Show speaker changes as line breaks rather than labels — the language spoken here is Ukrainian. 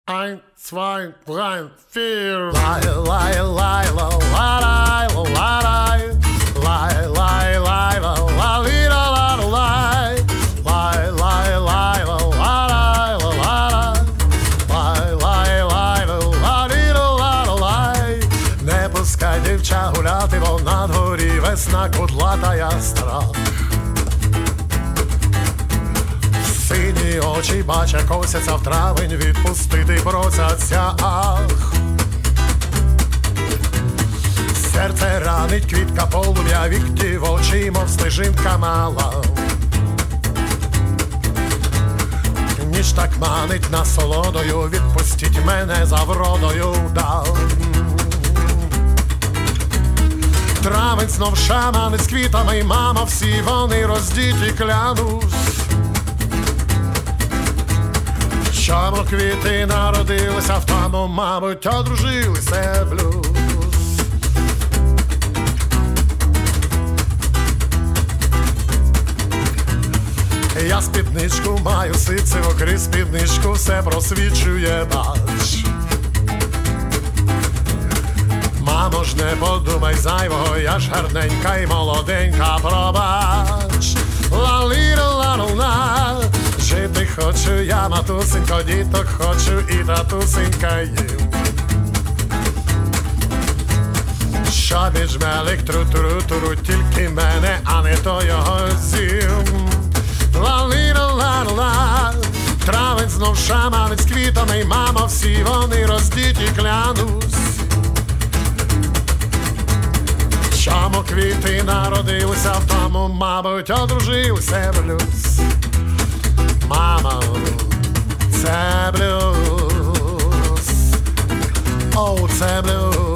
Ein, zwei, drei, vier. Lai, lai, lai, la, la, lai, la, la, lai. Lai, lai, lai, la, la, li, la, la, la, lai. Lai, lai, lai, la, la, lai, la, la, lai. Lai, lai, lai, la, la, li, la, la, la, лай. Не пускай дівча гуляти, бо на дворі весна кудлата ястра. Сині очі бача косяться в травень, відпустити просяться, ах. Серце ранить квітка полум'я, вікті в очі, мов стежинка мала. Ніж так манить насолодою, відпустіть мене за вродою, да. Травень знов шаманить з квітами, мамо, всі вони роздіті, клянусь. Чому квіти народилися, в тому, мабуть, одружилися блюз. Я спідничку маю, ситцево крізь спідничку все просвічує, бач. Мамо ж, не подумай зайвого, я ж гарненька й молоденька, пробач. Ла-лі-ла-ла-ла-ла. Жити хочу я, матусенько, діток хочу і татусенька їм. Щоб і жмелик тру-туру-туру, тільки мене, а не то його зім. Ла-лі-ла-ла-ла. Травень знов шаманить з квітами, мамо, всі вони роздіті, клянусь. Чому квіти народилися, в тому, мабуть, одружилися блюз. Мамо, це блюз, о, це блюз.